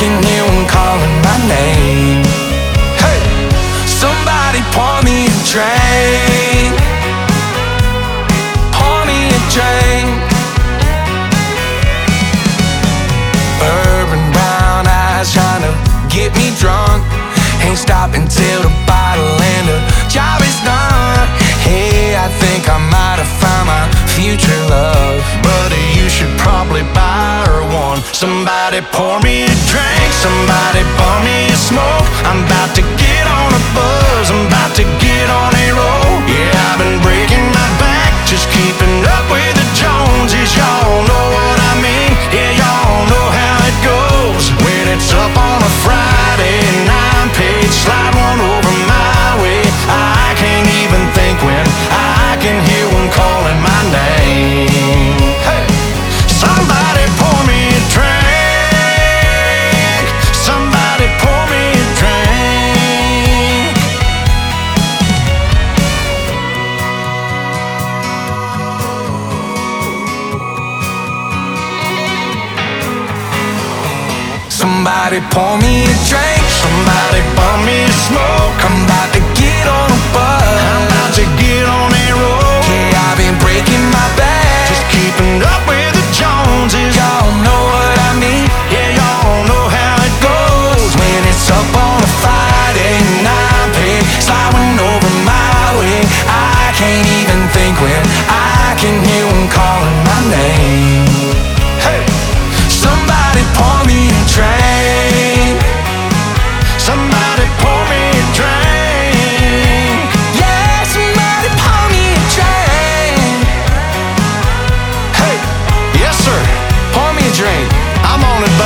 can hear them calling my name. Hey, somebody pour me a drink. Pour me a drink. Bourbon brown eyes trying to get me drunk. Ain't stopping till the bottle and the job is done. Hey, I think I might have found my future love. Buddy, you should probably buy her one. Somebody pour me a drink. Somebody pour me a smoke. I'm about to get on a buzz. I'm about to get on a roll. Yeah, I've been breaking my back, just keeping up with the Joneses. Y'all know what I mean. Yeah, y'all know how it goes. When it's up on a Friday and I'm paid, slide one over my way. I can't even think when I can hear one calling my name. Hey, somebody pour me a drink. Somebody pour me a drink. Somebody pour me a drink. Somebody pour me a smoke. I'm about to get on a buzz. I'm about to get on a roll. Yeah, I've been breaking my back, just keeping up with the Joneses. Y'all know what I mean. Yeah, y'all know how it goes. When it's up on a Friday and I'm paid, sliding over my way. I can't even think when I can hear them calling my name. Hey, somebody pour me a drink. Somebody pour me a drink. Yeah, somebody pour me a drink. Hey, yes sir, pour me a drink. I'm on it,